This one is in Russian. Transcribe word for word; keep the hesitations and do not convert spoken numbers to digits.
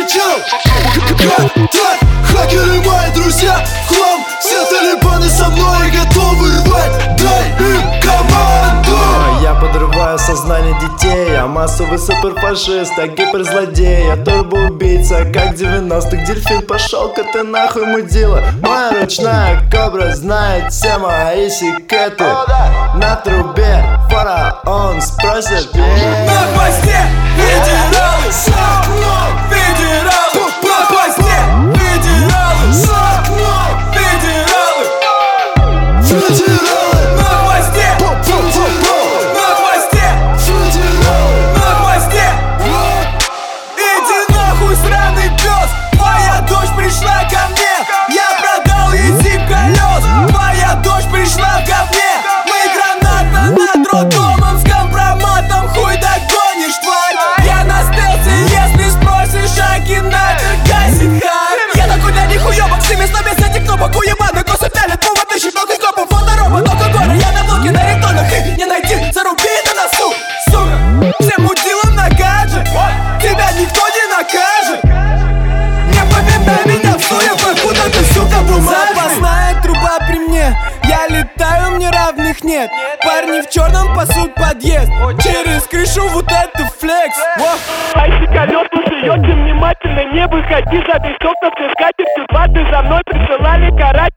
Как так? Хакеры мои друзья, хлам. Все талибаны со мной готовы рвать. Дай им команду. Я подрываю сознание детей. Я массовый суперфашист, а гиперзлодей. Я турбоубийца, как девяностых. Дельфин, пошел-ка ты нахуй, мудила. Моя ручная кобра знает все мои секреты. На трубе фараон спросит. На хвосте федералы, за мной федералы. На хвосте федералы, за мной федералы. Федералы. На хвосте, на хвосте федералы. На хвосте. Иди нахуй, сраный пес. Моя дочь пришла ко мне. Я продал ей зип колес. Моя дочь пришла ко мне. Мы граната над роддомом с компроматом. Хуй догонишь, тварь. Я на стелсе, если спросишь, акинатор гасит хай. Я такой для них уебок, с ними сто без этих кнопок. Уебаны косы пялят, повод тысячи много копов. Фоторобот, только горы, я на блоке, на рингтонах. Их не найти, заруби это на носу. Сука, всем мудилам на гаджет. Тебя никто не накажет. Не поминай меня в суе, покуда ты, сука, бумажный. Запасная труба при мне. Я летаю, мне равных нет. Парни в черном пасут подъезд. Через крышу вот это флекс. А если колесу шьете внимательно, не выходи за этой софтов, все скатертью. Дважды за мной присылали карать.